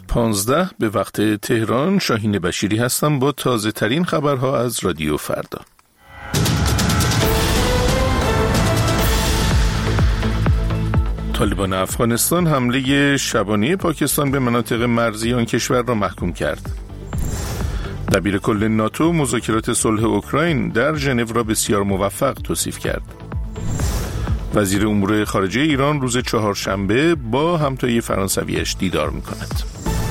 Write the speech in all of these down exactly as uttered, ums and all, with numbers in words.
پانزده به وقت تهران. شاهین بشیری هستم با تازه ترین خبرها از رادیو فردا. طالبان افغانستان حمله شبانه پاکستان به مناطق مرزی آن کشور را محکوم کرد. دبیر کل ناتو مذاکرات صلح اوکراین در ژنو را بسیار موفق توصیف کرد. وزیر امور خارجه ایران روز چهارشنبه با همتای فرانسویش دیدار می‌کند.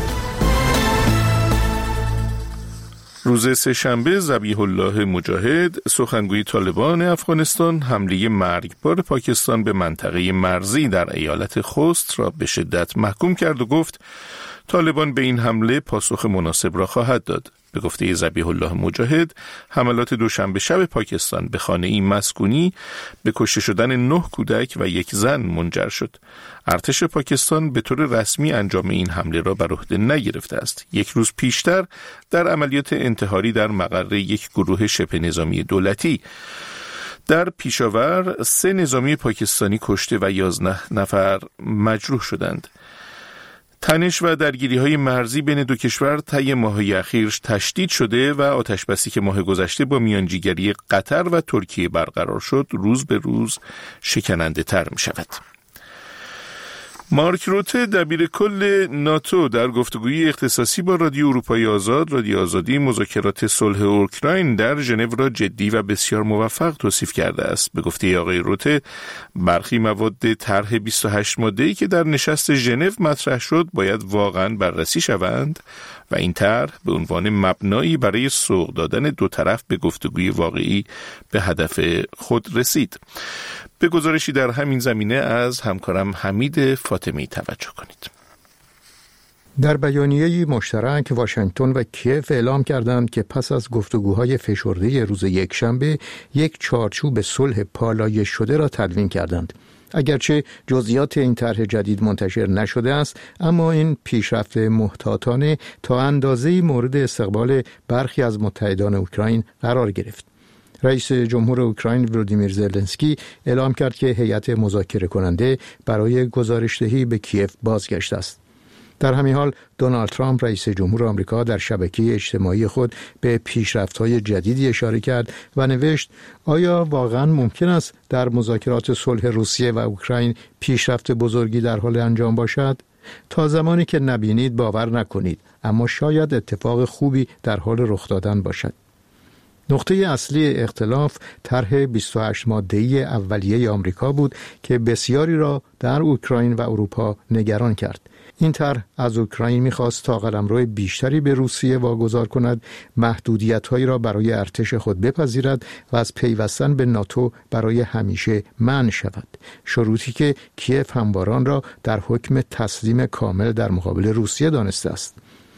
روز سه‌شنبه ذبیح الله مجاهد سخنگوی طالبان افغانستان حمله مرگبار پاکستان به منطقه مرزی در ایالت خوست را به شدت محکوم کرد و گفت طالبان به این حمله پاسخ مناسب را خواهد داد. به گفته ذبیح الله مجاهد، حملات دوشنبه شب پاکستان به خانه‌ای مسکونی به کشته شدن نه کودک و یک زن منجر شد. ارتش پاکستان به طور رسمی انجام این حمله را بر عهده نگرفته است. یک روز پیشتر در عملیات انتحاری در مقر یک گروه شبه نظامی دولتی در پیشاور سه نظامی پاکستانی کشته و یازده نفر مجروح شدند. تنش و درگیری‌های مرزی بین دو کشور طی ماه‌های اخیر تشدید شده و آتشبسی که ماه گذشته با میانجیگری قطر و ترکیه برقرار شد روز به روز شکننده‌تر می‌شود. مارک روته دبیر کل ناتو در گفتگوی اختصاصی با رادیو اروپای آزاد رادیو آزادی مذاکرات صلح اوکراین در ژنو را جدی و بسیار موفق توصیف کرده است. به گفته آقای روته، برخی مواد طرح بیست و هشت ماده‌ای که در نشست ژنو مطرح شد باید واقعاً بررسی شوند و این طرح به عنوان مبنایی برای سوق دادن دو طرف به گفتگوی واقعی به هدف خود رسید. به گزارشی در همین زمینه از همکارم حمید فاطمی توجه کنید. در بیانیه‌ای مشترک واشنگتن و کیف اعلام کردند که پس از گفتگوهای فشرده روز یکشنبه یک چارچوب صلح پالایش شده را تدوین کردند. اگرچه جزئیات این طرح جدید منتشر نشده است، اما این پیشرفت محتاطانه تا اندازه‌ای مورد استقبال برخی از متحدان اوکراین قرار گرفت. رئیس جمهور اوکراین ولودیمیر زلنسکی اعلام کرد که هیئت مذاکره کننده برای گزارش‌دهی به کیف بازگشته است. در همین حال دونالد ترامپ رئیس جمهور آمریکا در شبکه اجتماعی خود به پیشرفت‌های جدیدی اشاره کرد و نوشت: آیا واقعاً ممکن است در مذاکرات صلح روسیه و اوکراین پیشرفت بزرگی در حال انجام باشد؟ تا زمانی که نبینید باور نکنید، اما شاید اتفاق خوبی در حال رخ دادن باشد. نقطه اصلی اختلاف طرح بیست و هشت ماده‌ای اولیه آمریکا بود که بسیاری را در اوکراین و اروپا نگران کرد. این طرح از اوکراین می‌خواست تا قلمرو بیشتری به روسیه واگذار کند، محدودیت‌هایی را برای ارتش خود بپذیرد و از پیوستن به ناتو برای همیشه منع شود. شروطی که کیف همواران را در حکم تسلیم کامل در مقابل روسیه دانسته است.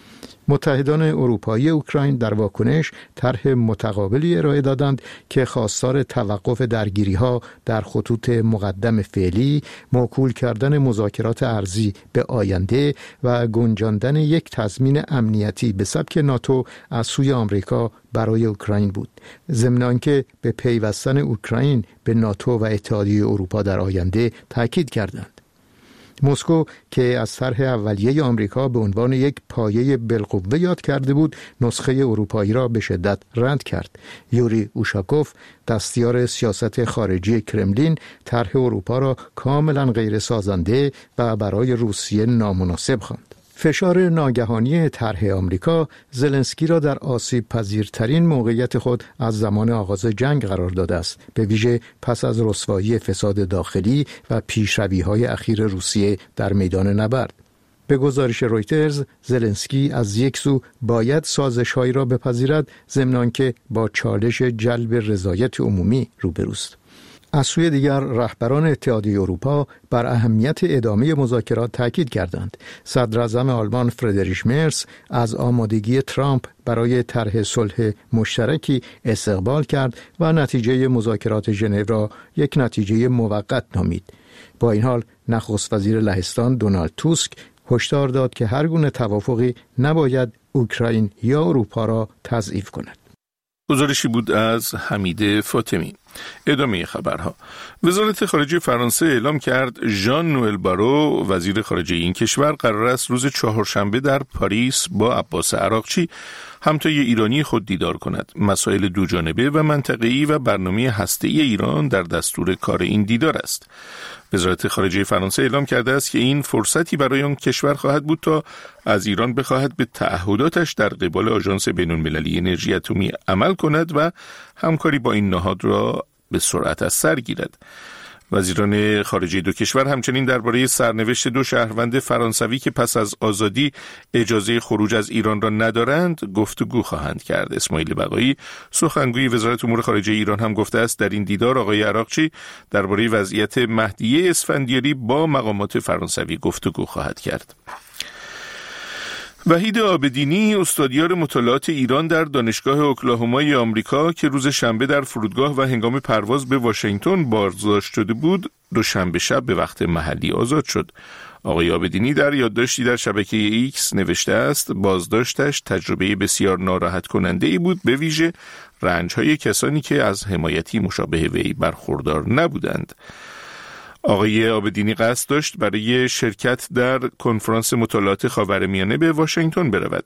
متحدان اروپایی اوکراین در واکنش طرح متقابلی ارائه دادند که خواستار توقف درگیری‌ها در خطوط مقدم فعلی، موکول کردن مذاکرات ارضی به آینده و گنجاندن یک تضمین امنیتی به سبک ناتو از سوی آمریکا برای اوکراین بود، ضمن آنکه به پیوستن اوکراین به ناتو و اتحادیه اروپا در آینده تاکید کردند. مسکو که از طرح اولیه آمریکا به عنوان یک پایه بالقوه یاد کرده بود، نسخه اروپایی را به شدت رد کرد. یوری اوشاکوف، دستیار سیاست خارجی کرملین، طرح اروپا را کاملا غیر سازنده و برای روسیه نامناسب خواند. فشار ناگهانی طرح آمریکا زلنسکی را در آسیب پذیرترین موقعیت خود از زمان آغاز جنگ قرار داده است، به ویژه پس از رسوایی فساد داخلی و پیشروی‌های اخیر روسیه در میدان نبرد. به گزارش رویترز، زلنسکی از یک سو باید سازش‌هایی را بپذیرد، ضمن آنکه با چالش جلب رضایت عمومی روبروست. از سوی دیگر رهبران اتحادیه اروپا بر اهمیت ادامه مذاکرات تاکید کردند. صدراعظم آلمان فردریش مرس از آمادگی ترامپ برای طرح صلح مشترکی استقبال کرد و نتیجه مذاکرات ژنو را یک نتیجه موقت نامید. با این حال نخست وزیر لهستان دونالد توسک هشدار داد که هر گونه توافقی نباید اوکراین یا اروپا را تضعیف کند. گزارشی بود از حمید فاطمی. ادامه خبرها. وزارت خارجه فرانسه اعلام کرد ژان نوئل بارو وزیر خارجه این کشور قرار است روز چهارشنبه در پاریس با عباس عراقچی همتای ایرانی خود دیدار کند. مسائل دوجانبه و منطقه‌ای و برنامه هسته‌ای ایران در دستور کار این دیدار است. وزارت خارجه فرانسه اعلام کرده است که این فرصتی برای آن کشور خواهد بود تا از ایران بخواهد به تعهداتش در قبال آژانس بین‌المللی انرژی اتمی عمل کند و همکاری با این نهاد را به سرعت از سر گیرد. وزیران خارجه دو کشور همچنین درباره سرنوشت دو شهروند فرانسوی که پس از آزادی اجازه خروج از ایران را ندارند گفتگو خواهند کرد. اسماعیل بقایی سخنگوی وزارت امور خارجه ایران هم گفته است در این دیدار آقای عراقچی درباره وضعیت مهدیه اسفندیاری با مقامات فرانسوی گفتگو خواهد کرد. وحید عابدینی استادیار مطالعات ایران در دانشگاه اوکلاهومای آمریکا که روز شنبه در فرودگاه و هنگام پرواز به واشنگتن بازداشت شده بود، دوشنبه شب به وقت محلی آزاد شد. آقای عابدینی در یادداشتی در شبکه ایکس نوشته است بازداشتش تجربه بسیار ناراحت کننده ای بود، به ویژه رنج‌های کسانی که از حمایتی مشابه وی برخوردار نبودند. آقای عابدینی قصد داشت برای شرکت در کنفرانس مطالعات خاورمیانه به واشنگتن برود.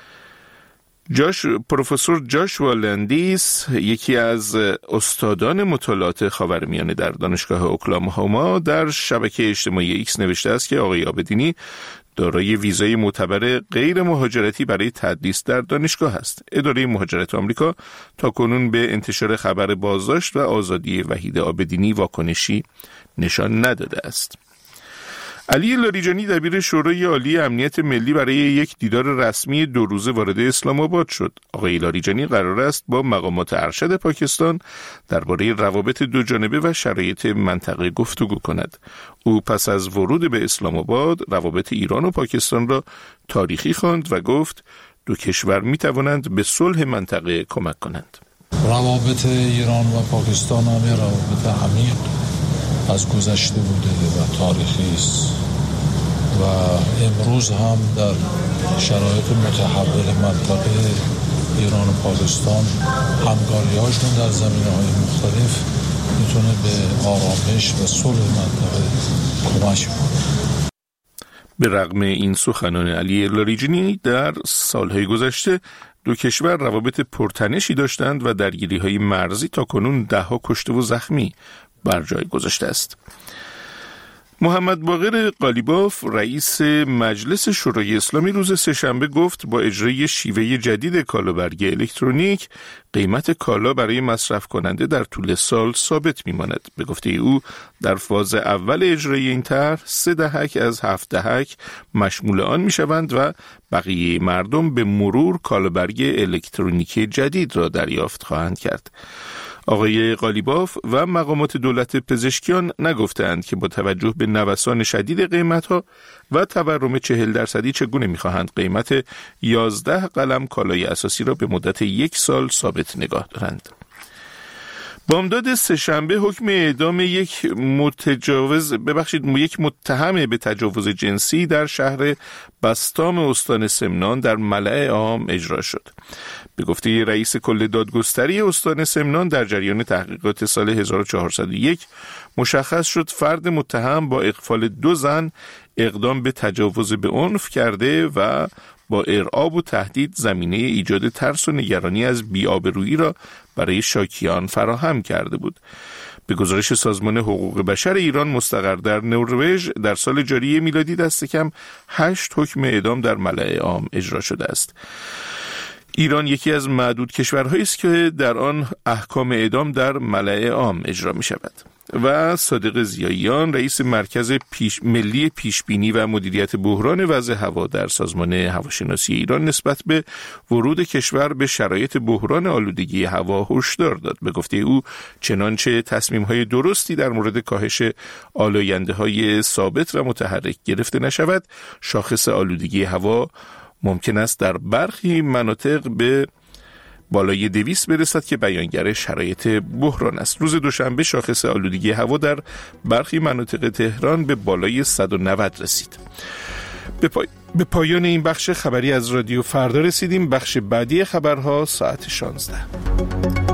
جاش پروفسور جاشوا لندیس یکی از استادان مطالعات خاورمیانه در دانشگاه اوکلاهوما در شبکه اجتماعی ایکس نوشته است که آقای عابدینی دارای ویزای معتبر غیر مهاجرتی برای تدریس در دانشگاه است. اداره مهاجرت آمریکا تاکنون به انتشار خبر بازداشت و آزادی وحید عابدینی واکنشی نشان نداده است. علی لاریجانی دبیر شورای عالی امنیت ملی برای یک دیدار رسمی دو روزه وارد اسلام آباد شد. آقای لاریجانی قرار است با مقامات ارشد پاکستان درباره روابط دوجانبه و شرایط منطقه گفتگو کند. او پس از ورود به اسلام آباد روابط ایران و پاکستان را تاریخی خواند و گفت دو کشور می توانند به صلح منطقه کمک کنند. روابط ایران و پاکستان هم روابط عمیق از گذشته بوده و تاریخی است و امروز هم در شرایط متحول منطقه ایران و پاکستان همکاری‌هاشون در زمینه‌های مختلف میتونه به آرامش و صلح منطقه کمک کنه. به رغم این سخنان علی لاریجانی در سالهای گذشته دو کشور روابط پرتنشی داشتند و درگیری‌های مرزی تا کنون ده‌ها کشته و زخمی بر جای گذاشته است. محمد باقر قالیباف رئیس مجلس شورای اسلامی روز سه‌شنبه گفت با اجرای شیوه جدید کالابرگی الکترونیک قیمت کالا برای مصرف کننده در طول سال ثابت میماند. به گفته او در فاز اول اجرای این طرح سه دهک از هفت دهک مشمول آن میشوند و بقیه مردم به مرور کالابرگ الکترونیکی جدید را دریافت خواهند کرد. آقای قالیباف و مقامات دولت پزشکیان نگفتند که با توجه به نوسان شدید قیمت‌ها و تورم چهل درصدی چگونه می‌خواهند قیمت یازده قلم کالای اساسی را به مدت یک سال ثابت نگاه دارند. بامداد سه‌شنبه حکم اعدام یک متجاوز ببخشید یک متهم به تجاوز جنسی در شهر بستام استان سمنان در ملأ عام اجرا شد. به گفته رئیس کل دادگستری استان سمنان در جریان تحقیقات سال هزار و چهارصد و یک مشخص شد فرد متهم با اغفال دو زن اقدام به تجاوز به عنف کرده و با ارعاب و تهدید زمینه ایجاد ترس و نگرانی از بی‌آبرویی را برای شاکیان فراهم کرده بود. به گزارش سازمان حقوق بشر ایران مستقر در نروژ در سال جاری میلادی دست کم هشت حکم اعدام در ملأ عام اجرا شده است. ایران یکی از معدود کشورهایی است که در آن احکام اعدام در ملأ عام اجرا می شود. و صادق ضیاییان رئیس مرکز پیش ملی پیشبینی و مدیریت بحران وضع هوا در سازمان هواشناسی ایران نسبت به ورود کشور به شرایط بحران آلودگی هوا هشدار داد. به گفته او چنانچه تصمیم‌های درستی در مورد کاهش آلاینده‌های ثابت و متحرک گرفته نشود، شاخص آلودگی هوا ممکن است در برخی مناطق به بالای دویست برسد که بیانگر شرایط بحران است. روز دوشنبه شاخص آلودگی هوا در برخی مناطق تهران به بالای صد و نود رسید. به, پای... به پایان این بخش خبری از رادیو فردا رسیدیم. بخش بعدی خبرها ساعت شانزده.